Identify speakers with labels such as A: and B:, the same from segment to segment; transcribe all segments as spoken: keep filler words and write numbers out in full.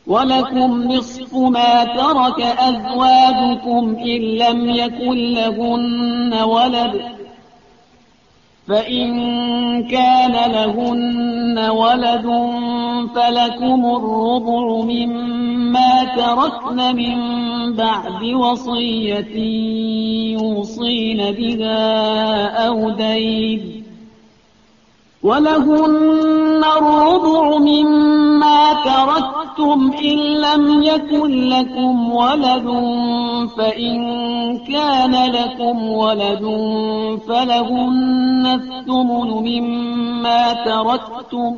A: ولكم نصف ما ترك أزواجكم إن لم يكن لهن ولد، فإن كان لهن ولد فلكم الربع مما تركن من بعد وصية يوصين بها أو دين، ولهن الربع مما تركتم إن لم يكن لكم ولد، فإن كان لكم ولد فلهن الثمن مما تركتم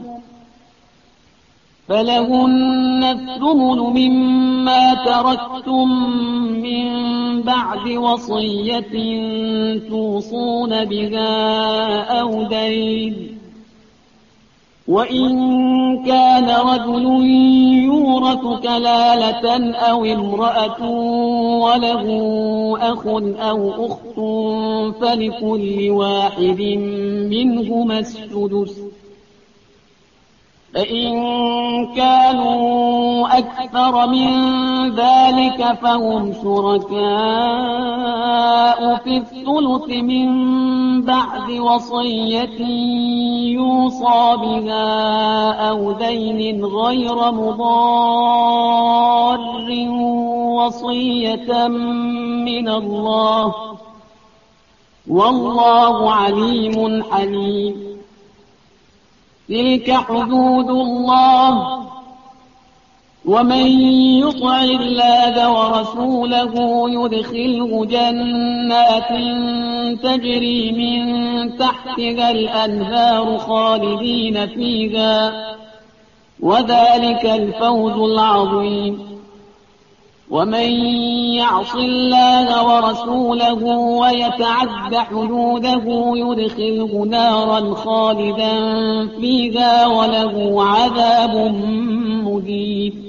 A: فلهن الثمن مما تركتم من بعد وصية توصون بها أو دين. وإن كان رجل يورث كلالة أو امرأة وله أخ أو أخت فلكل واحد منهما السدس، فإن كانوا أكثر من ذلك فهم شركاء في الثلث من بعد وصية يوصى بها أو دين غير مضار، وصية من الله، والله عليم حليم. تلك حدود الله، ومن يطع الله ورسوله يدخله جنات تجري من تحتها الأنهار خالدين فيها، وذلك الفوز العظيم. ومن يعص الله ورسوله ويتعد حدوده يدخله نارا خالدا فيها وله عذاب مهين.